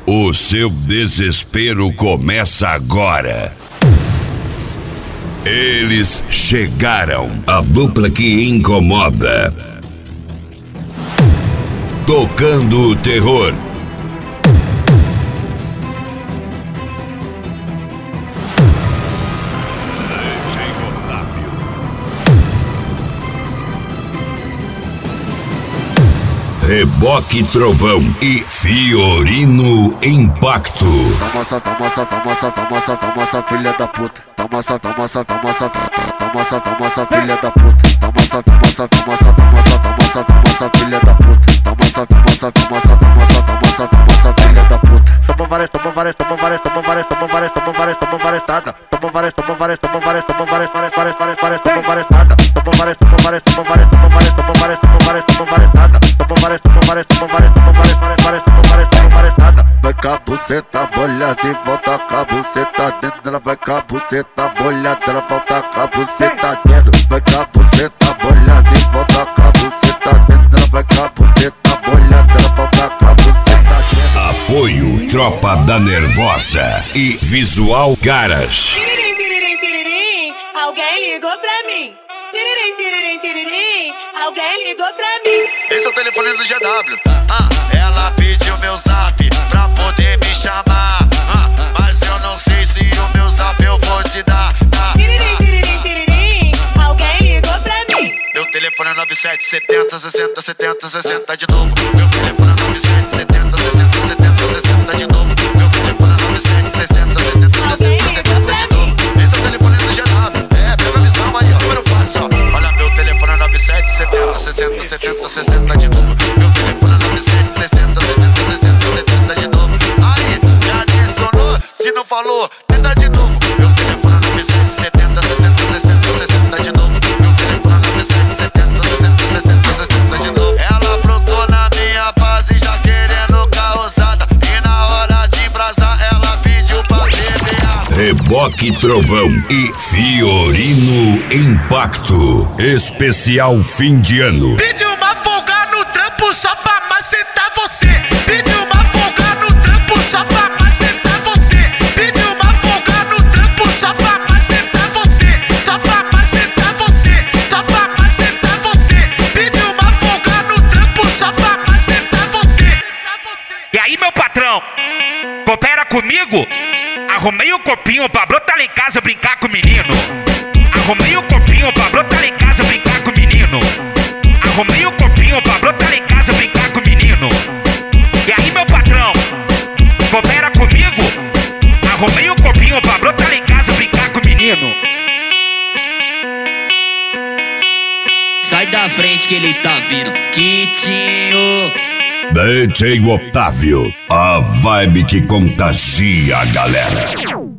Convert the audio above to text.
O seu desespero começa agora. Eles chegaram, a dupla que incomoda. Tocando o terror. Reboque Trovão e Fiorino Impacto. Toma essa filha da puta. Toma essa filha da puta. Toma essa filha da puta. Toma essa filha da puta. Toma varetada. Toma vai com a buceta molhada e volta com a buceta dentro. Ela vai com a buceta molhada, ela volta com a buceta dentro. Vai com a buceta molhada e volta com a buceta dentro. Ela vai com a buceta molhada, ela volta com a buceta dentro. Apoio Tropa da Nervosa e Visual Caras. Alguém ligou pra mim. Alguém ligou pra mim. Esse é o telefone do GW. Ela pediu meu zap pra poder me chamar. Mas eu não sei se o meu zap eu vou te dar. Alguém ligou pra mim. Meu telefone é 9770 60 70 60 de novo. Meu telefone é 9770 60 70 60 de novo. Meu telefone é 9770 70 60 70 de novo. Esse é o telefone do GW. Pega a visão aí, ó. Número fácil, ó. Olha, meu telefone é 9770 60 70 60 de novo. Meu telefone é 9760 70 60 70 de novo. Aí, já adicionou? Se não falou, tenta de novo. Meu telefone é 9770 60 60 60 de novo. Meu telefone é 9770 60 60 60 de novo. Ela aprontou na minha base já querendo causada. E na hora de embrasar ela pediu pra beber. Reboque Trovão e Fiorino Impacto. Especial fim de ano. Pediu uma folga no trampo só pra macetar você. Pediu uma folga no trampo só pra macetar você. Pediu uma folga no trampo só pra macetar você. Só pra macetar você. Só pra macetar você. Pediu uma folga no trampo só pra macetar você. E aí, meu patrão, coopera comigo? Arrumei o copinho pra brotar lá em casa brincar com o menino. Arrumei o copinho pra brotar lá em casa brincar com o menino. Arrumei o copinho pra brotar lá em casa brincar com o menino. E aí, meu patrão, coopera comigo? Arrumei o copinho pra brotar lá em casa brincar com o menino. Sai da frente que ele tá vindo, Quitinho. DJ Otávio, a vibe que contagia a galera.